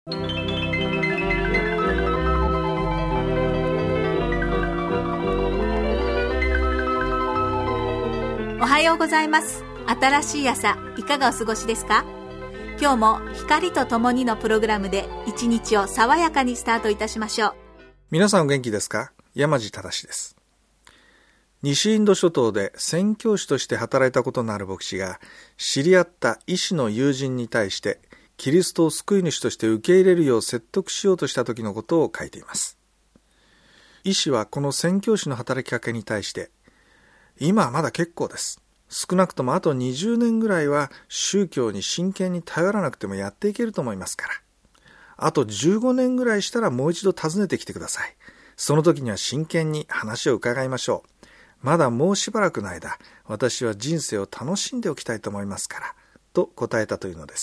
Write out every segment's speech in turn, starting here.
おはようございます。新しい朝、いかがお過ごしですか？今日も光とともにのプログラムで一日を爽やかにスタートいたしましょう。 皆さんお元気ですか？山地正です。西インド諸島で宣教師として働いたことのある牧師が、知り合った医師の友人に対してキリストを救い主として受け入れるよう説得しようとした時のことを書いています。医師はこの宣教師の働きかけに対して、今はまだ結構です。少なくともあと20年ぐらいは宗教に真剣に頼らなくてもやっていけると思いますから。あと15年ぐらいしたらもう一度訪ねてきてください。その時には真剣に話を伺いましょう。まだもうしばらくの間、私は人生を楽しんでおきたいと思いますから、と答えたというのです。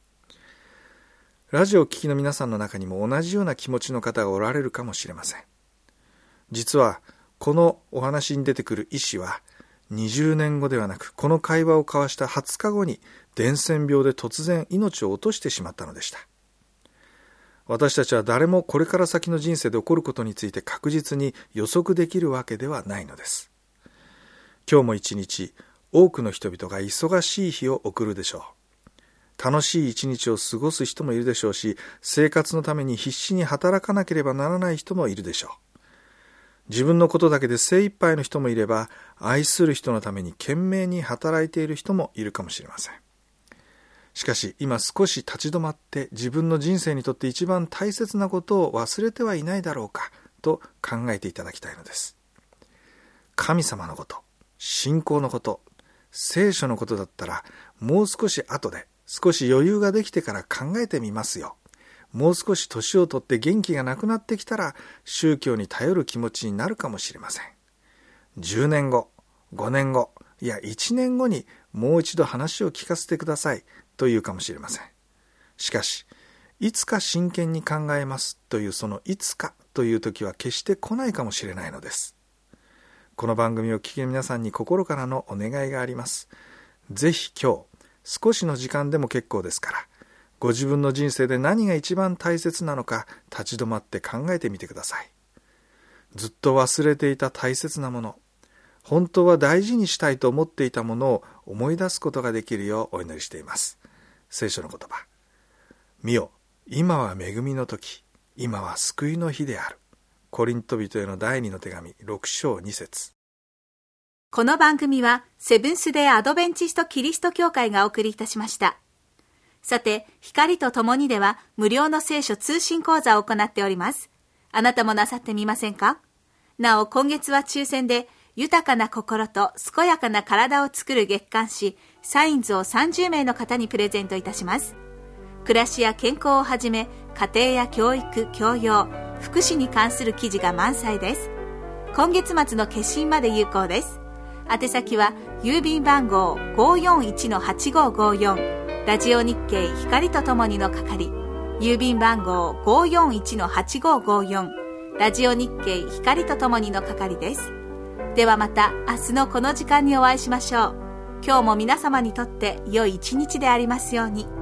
ラジオを聴きの皆さんの中にも同じような気持ちの方がおられるかもしれません。実は、このお話に出てくる医師は、20年後ではなく、この会話を交わした20日後に、伝染病で突然命を落としてしまったのでした。私たちは誰もこれから先の人生で起こることについて確実に予測できるわけではないのです。今日も一日、多くの人々が忙しい日を送るでしょう。楽しい一日を過ごす人もいるでしょうし、生活のために必死に働かなければならない人もいるでしょう。自分のことだけで精一杯の人もいれば、愛する人のために懸命に働いている人もいるかもしれません。しかし今少し立ち止まって自分の人生にとって一番大切なことを忘れてはいないだろうかと考えていただきたいのです。神様のこと、信仰のこと、聖書のことだったらもう少し後で少し余裕ができてから考えてみますよ。もう少し年を取って元気がなくなってきたら宗教に頼る気持ちになるかもしれません。10年後、5年後、いや1年後にもう一度話を聞かせてくださいというかもしれません。しかし、いつか真剣に考えますというそのいつかという時は決して来ないかもしれないのです。この番組を聞きの皆さんに心からのお願いがあります。ぜひ今日、少しの時間でも結構ですから、ご自分の人生で何が一番大切なのか立ち止まって考えてみてください。ずっと忘れていた大切なもの、本当は大事にしたいと思っていたものを思い出すことができるようお祈りしています。聖書の言葉。見よ、今は恵みの時、今は救いの日である。コリント人への第2の手紙6章2節。 この番組はセブンスデーアドベンチストキリスト教会がお送りいたしました。さて、光とともにでは無料の聖書通信講座を行っております。あなたもなさってみませんか？なお、今月は抽選で豊かな心と健やかな体を作る月刊誌サインズを30名の方にプレゼントいたします。暮らしや健康をはじめ、家庭や教育、教養、福祉に関する記事が満載です。今月末の決心まで有効です。宛先は郵便番号 541-8554 ラジオ日経光とともにの係、郵便番号 541-8554 ラジオ日経光とともにの係です。ではまた明日のこの時間にお会いしましょう。今日も皆様にとって良い一日でありますように。